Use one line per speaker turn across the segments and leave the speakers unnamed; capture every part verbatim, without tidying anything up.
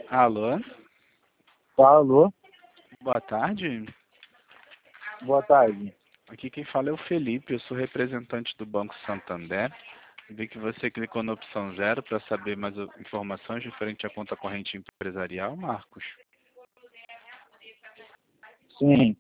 Alô?
Alô?
Boa tarde.
Boa tarde.
Aqui quem fala é o Felipe, eu sou representante do Banco Santander. Vi que você clicou na opção zero para saber mais informações referente à conta corrente empresarial, Marcos.
Sim.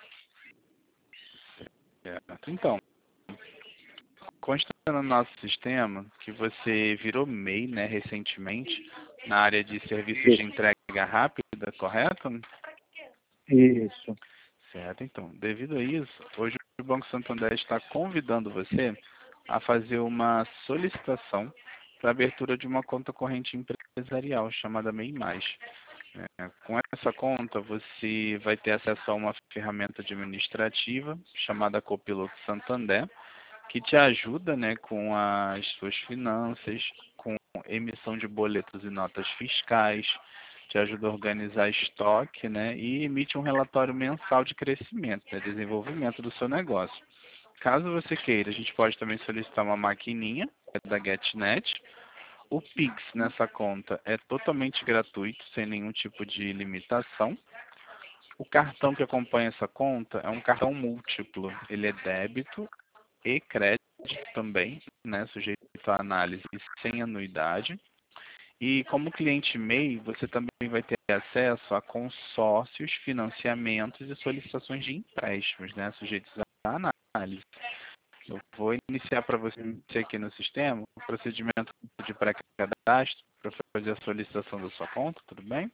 Certo. Então, consta no nosso sistema que você virou M E I, né, recentemente, na área de serviços de entrega rápida, correto?
Isso.
Certo, então, devido a isso, hoje o Banco Santander está convidando você a fazer uma solicitação para a abertura de uma conta corrente empresarial chamada M E I mais. É, com essa conta, você vai ter acesso a uma ferramenta administrativa chamada Copiloto Santander, que te ajuda, né, com as suas finanças, com emissão de boletos e notas fiscais, te ajuda a organizar estoque, né, e emite um relatório mensal de crescimento, né, desenvolvimento do seu negócio. Caso você queira, a gente pode também solicitar uma maquininha, que é da GetNet. O Pix nessa conta é totalmente gratuito, sem nenhum tipo de limitação. O cartão que acompanha essa conta é um cartão múltiplo, ele é débito e crédito também, né, sujeito à análise sem anuidade. E como cliente M E I, você também vai ter acesso a consórcios, financiamentos e solicitações de empréstimos, né, sujeitos à análise. Eu vou iniciar para você aqui no sistema o procedimento de pré-cadastro para fazer a solicitação da sua conta, tudo bem?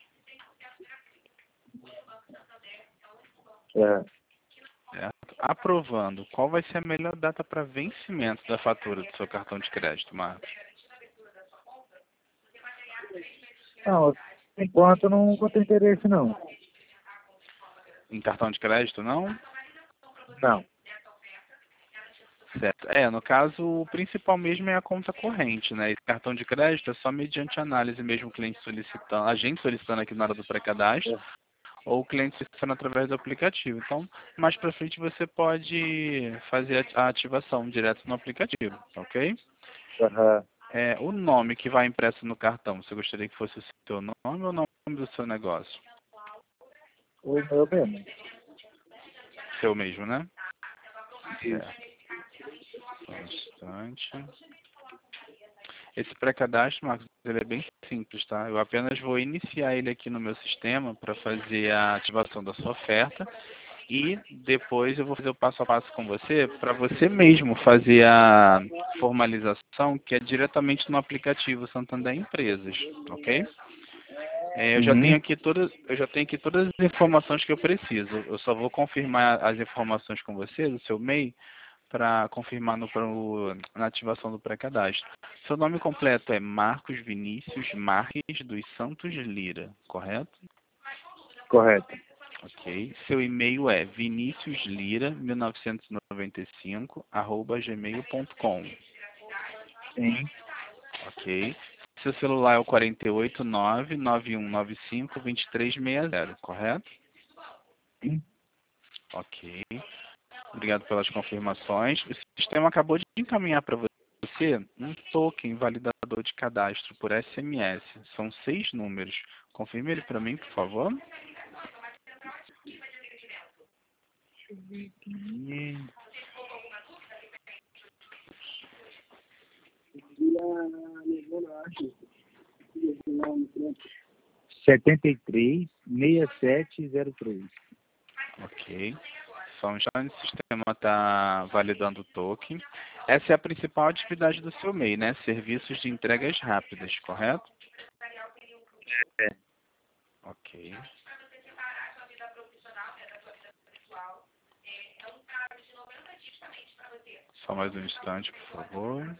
É.
Certo. Aprovando, qual vai ser a melhor data para vencimento da fatura do seu cartão de crédito, Marcos?
Não, por enquanto eu não vou ter interesse, não.
Em cartão de crédito, não?
Não.
Certo. É, no caso, o principal mesmo é a conta corrente, né? Esse cartão de crédito é só mediante análise mesmo o cliente solicitando, a gente solicitando aqui na hora do pré-cadastro,
É.
ou o cliente solicitando através do aplicativo. Então, mais para frente você pode fazer a ativação direto no aplicativo, ok?
Aham.
É, o nome que vai impresso no cartão, você gostaria que fosse o seu nome ou o nome do seu negócio?
O meu mesmo.
Seu mesmo, né?
Isso.
Certo. Só um instante. Esse pré-cadastro, Marcos, ele é bem simples, tá? Eu apenas vou iniciar ele aqui no meu sistema para fazer a ativação da sua oferta e depois eu vou fazer o passo a passo com você para você mesmo fazer a formalização, que é diretamente no aplicativo Santander Empresas, ok? É, eu já tenho
Uhum.
aqui todas, eu já tenho aqui todas as informações que eu preciso. Eu só vou confirmar as informações com você do seu M E I para confirmar no, pro, na ativação do pré-cadastro. Seu nome completo é Marcos Vinícius Marques dos Santos Lira, correto?
Correto.
Ok. Seu e-mail é viniciuslira mil novecentos e noventa e cinco arroba gmail ponto com.
Sim.
Ok. Seu celular é o quatro oito nove, nove um nove cinco, dois três seis zero, correto?
Sim.
Ok. Obrigado pelas confirmações. O sistema acabou de encaminhar para você um token validador de cadastro por S M S. São seis números. Confirme ele para mim, por favor.
E... setenta e três, sessenta e sete, zero três.
Ok. Só um instante, o sistema está validando o token. Essa é a principal atividade do seu M E I, né? Serviços de entregas rápidas, correto?
É.
Ok. Só mais um instante, por favor.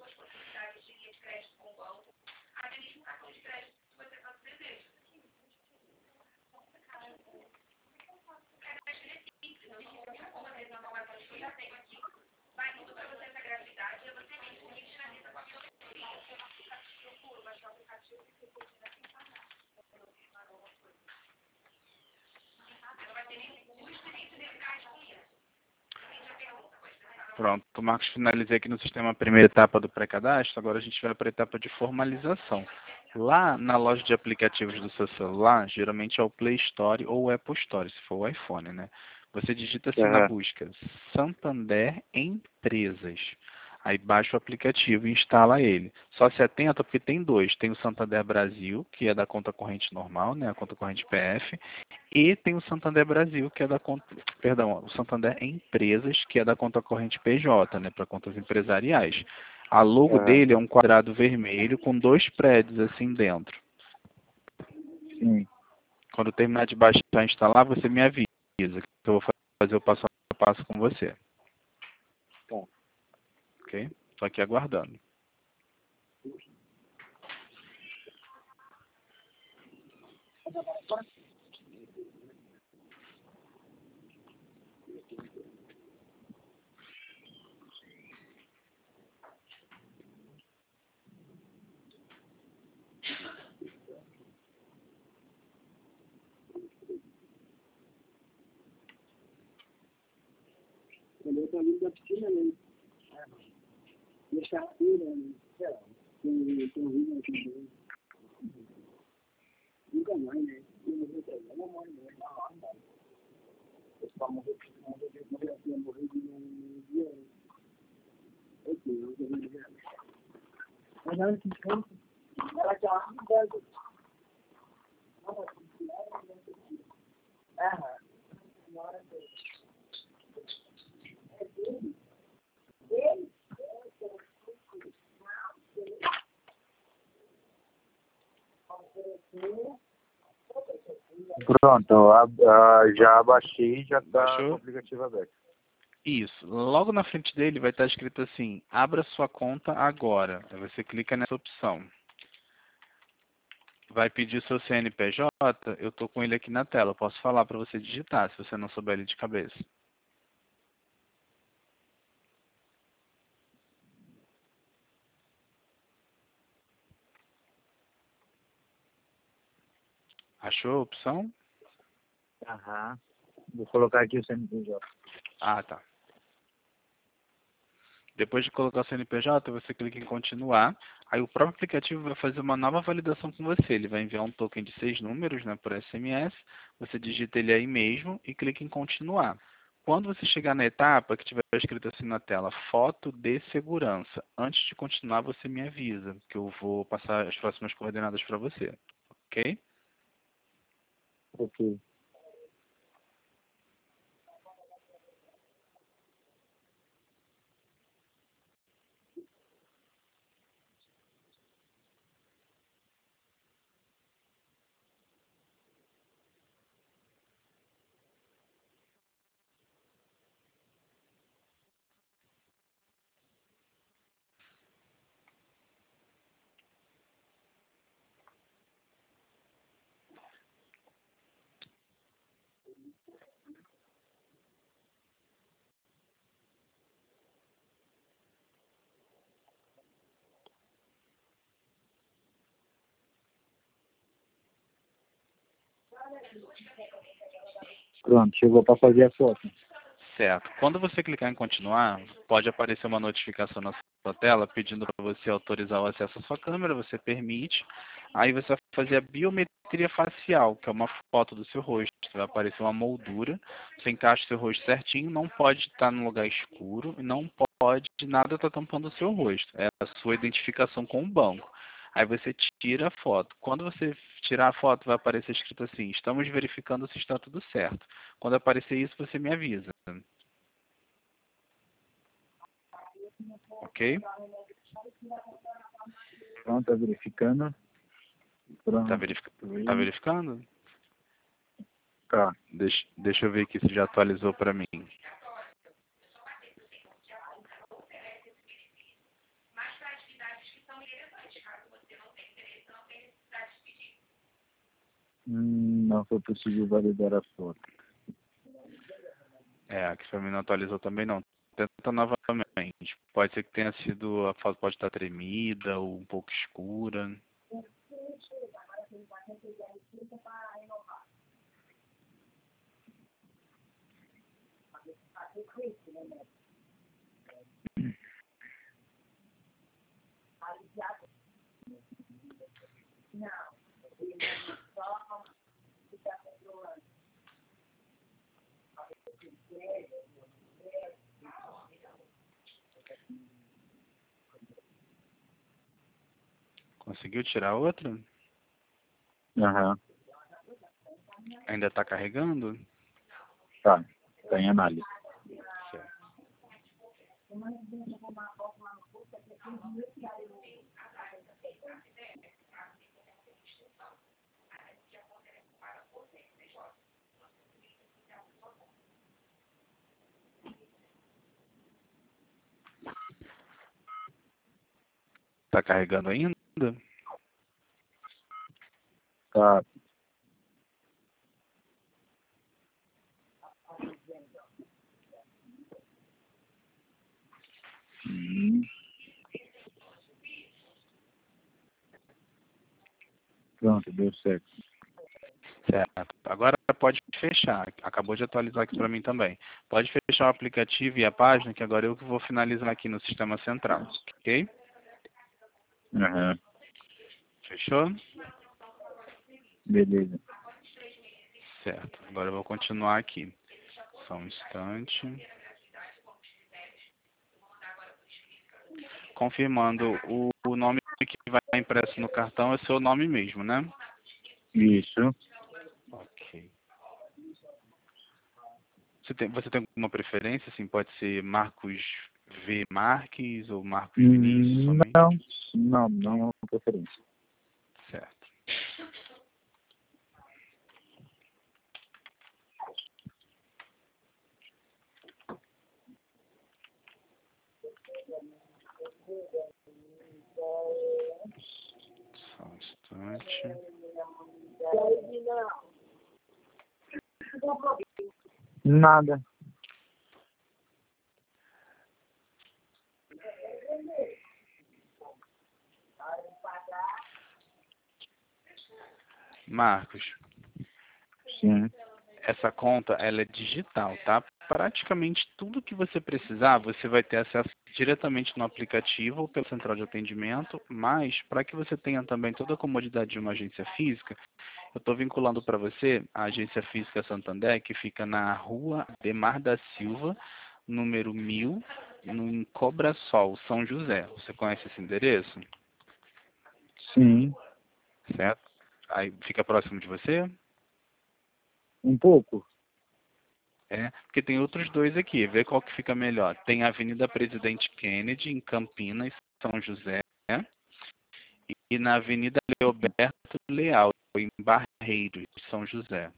Pronto, Marcos, finalizei aqui no sistema a primeira etapa do pré-cadastro. Agora a gente vai para a etapa de formalização. Lá na loja de aplicativos do seu celular, geralmente é o Play Store ou o Apple Store, se for o iPhone, né? Você digita assim na
Aham.
busca, Santander Empresas. Aí baixa o aplicativo e instala ele. Só se atenta porque tem dois. Tem o Santander Brasil, que é da conta corrente normal, né? A conta corrente P F. E tem o Santander Brasil, que é da conta, perdão, o Santander Empresas, que é da conta corrente P J, né? Para contas empresariais. A logo
Aham.
dele é um quadrado vermelho com dois prédios assim dentro.
Sim.
Quando terminar de baixar e instalar, você me avisa, que eu vou fazer o passo a passo com você.
Tá.
Ok? Estou aqui aguardando.
Quando eu tô vindo da piscina, né? Deixar tudo, né? Sei lá. Tem tem um vídeo aqui também. Nunca mais, né? Eu não vou ter não mais, né? Não, não, não. Eu só morri, morri, morri aqui, eu morri de um dia. Ok, eu vou ver. Mas olha que canto. Ela já não deve. Aham. Pronto, a, a, já baixei e já está com o
Baixou?
aplicativo aberto.
Isso. Logo na frente dele vai estar escrito assim, abra sua conta agora. Aí você clica nessa opção. Vai pedir seu C N P J, eu estou com ele aqui na tela. Eu posso falar para você digitar, se você não souber ele de cabeça. Achou a opção?
Aham. Vou colocar aqui o C N P J.
Ah, tá. Depois de colocar o C N P J, você clica em continuar. Aí o próprio aplicativo vai fazer uma nova validação com você. Ele vai enviar um token de seis números, né, por S M S. Você digita ele aí mesmo e clica em continuar. Quando você chegar na etapa que tiver escrito assim na tela, foto de segurança, antes de continuar você me avisa, que eu vou passar as próximas coordenadas para você. Ok?
Ok. Pronto, chegou para fazer a foto.
Certo. Quando você clicar em continuar, pode aparecer uma notificação na sua tela pedindo para você autorizar o acesso à sua câmera, você permite. Aí você vai fazer a biometria facial, que é uma foto do seu rosto. Vai aparecer uma moldura, você encaixa o seu rosto certinho, não pode estar num lugar escuro e não pode nada estar tampando o seu rosto. É a sua identificação com o banco. Aí você tira a foto. Quando você tirar a foto, vai aparecer escrito assim, estamos verificando se está tudo certo. Quando aparecer isso, você me avisa. Ok?
Pronto, tá verificando.
Tá,
Pronto.
verific... tá verificando?
Tá.
Deixa, deixa eu ver aqui se já atualizou para mim.
Hum, não foi possível validar a foto.
É, aqui para mim não atualizou também não. Tenta novamente. Pode ser que tenha sido, a foto pode estar tremida ou um pouco escura. Conseguiu tirar outra?
Aham.
Ainda está carregando?
Tá. Tá em análise.
Certo. Está carregando ainda?
Tá. Hum. Pronto, deu certo.
Certo. Agora pode fechar. Acabou de atualizar aqui para mim também. Pode fechar o aplicativo e a página, que agora eu que vou finalizar aqui no sistema central. Ok?
Aham.
Fechou?
Beleza.
Certo. Agora eu vou continuar aqui. Só um instante. Confirmando, o, o nome que vai impresso no cartão é seu nome mesmo, né?
Isso.
Ok. Você tem, você tem alguma preferência? Assim, pode ser Marcos V. Marques ou Marcos Vinícius
Hum,
somente?
Não, não, não é uma preferência.
Certo. Só um instante.
Nada.
Marcos,
Sim.
essa conta ela é digital, tá? Praticamente tudo que você precisar, você vai ter acesso diretamente no aplicativo ou pela central de atendimento, mas para que você tenha também toda a comodidade de uma agência física, eu estou vinculando para você a agência física Santander, que fica na rua Demar da Silva, número mil, no em Cobrasol, São José. Você conhece esse endereço?
Sim.
Certo? Aí fica próximo de você?
Um pouco.
É, porque tem outros dois aqui, vê qual que fica melhor. Tem a Avenida Presidente Kennedy, em Campinas, São José, e na Avenida Leoberto Leal, em Barreiros, São José.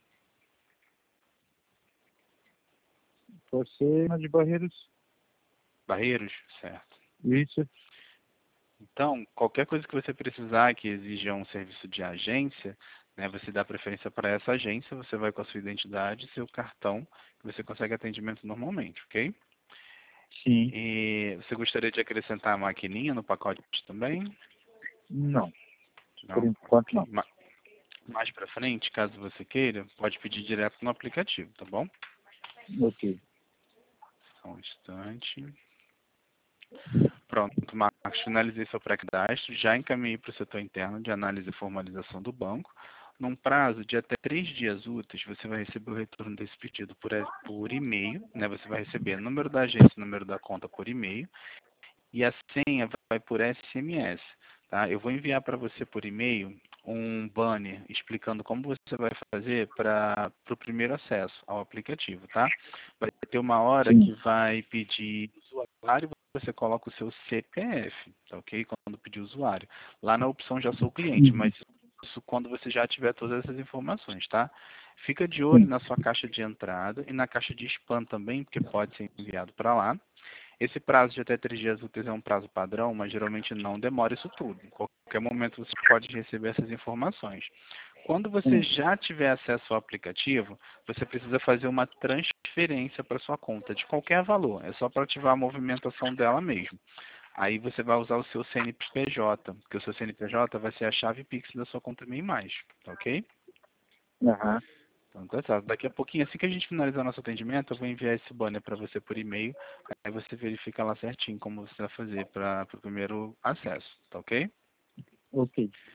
Você na de Barreiros.
Barreiros? Certo.
Isso.
Então, qualquer coisa que você precisar que exija um serviço de agência, né, você dá preferência para essa agência, você vai com a sua identidade, seu cartão, que você consegue atendimento normalmente, ok?
Sim.
E você gostaria de acrescentar a maquininha no pacote também?
Não. Por
Não?
enquanto
Ok.
não.
Ma- Mais para frente, caso você queira, pode pedir direto no aplicativo, tá bom?
Ok.
Só um instante. Pronto, Marcos, finalizei seu pré-cadastro, já encaminhei para o setor interno de análise e formalização do banco. Num prazo de até três dias úteis, você vai receber o retorno desse pedido por, e- por e-mail, né? Você vai receber o número da agência, o número da conta por e-mail, e a senha vai por S M S, tá? Eu vou enviar para você por e-mail um banner explicando como você vai fazer para o primeiro acesso ao aplicativo, tá? Vai ter uma hora
Sim.
que vai pedir usuário, você coloca o seu C P F, tá ok? Quando pedir usuário. Lá na opção já sou cliente,
Uhum.
mas isso quando você já tiver todas essas informações, tá? Fica de olho
Sim.
na sua caixa de entrada e na caixa de spam também, porque pode ser enviado para lá. Esse prazo de até três dias úteis é um prazo padrão, mas geralmente não demora isso tudo. Em qualquer momento você pode receber essas informações. Quando você
Sim.
já tiver acesso ao aplicativo, você precisa fazer uma transferência para sua conta, de qualquer valor. É só para ativar a movimentação dela mesmo. Aí você vai usar o seu C N P J, porque o seu C N P J vai ser a chave Pix da sua conta MEI mais, tá ok?
Aham.
Então, tá certo. Daqui a pouquinho, assim que a gente finalizar nosso atendimento, eu vou enviar esse banner para você por e-mail. Aí você verifica lá certinho como você vai fazer para o primeiro acesso, tá ok?
Ok.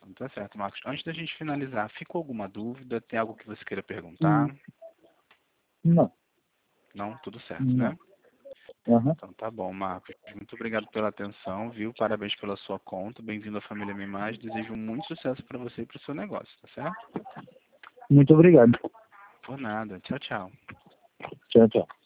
Então, tá certo, Marcos. Antes da gente finalizar, ficou alguma dúvida? Tem algo que você queira perguntar?
Hum, Não,
Não? Tudo certo, né?
não. Aham.
Então tá bom, Marcos. Muito obrigado pela atenção, viu? Parabéns pela sua conta. Bem-vindo à família Mi Mais. Desejo muito sucesso para você e para o seu negócio, tá certo?
Muito obrigado.
Por nada. Tchau, tchau.
Tchau, tchau.